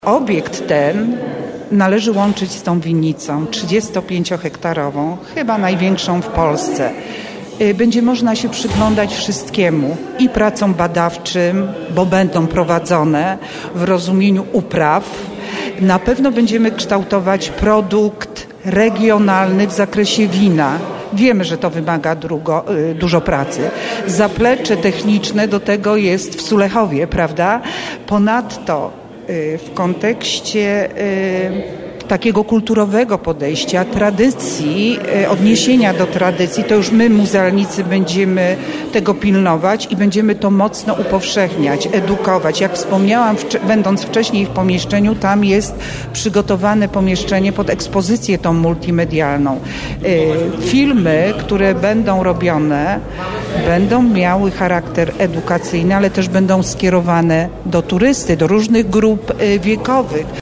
Obiekt ten należy łączyć z tą winnicą 35-hektarową, chyba największą w Polsce. Będzie można się przyglądać wszystkiemu i pracom badawczym, bo będą prowadzone w rozumieniu upraw. Na pewno będziemy kształtować produkt regionalny w zakresie wina. Wiemy, że to wymaga dużo pracy. Zaplecze techniczne do tego jest w Sulechowie, prawda? Ponadto w kontekście takiego kulturowego podejścia, tradycji, odniesienia do tradycji, to już my, muzealnicy, będziemy tego pilnować i będziemy to mocno upowszechniać, edukować. Jak wspomniałam, będąc wcześniej w pomieszczeniu, tam jest przygotowane pomieszczenie pod ekspozycję tą multimedialną. Filmy, które będą robione, będą miały charakter edukacyjny, ale też będą skierowane do turysty, do różnych grup wiekowych.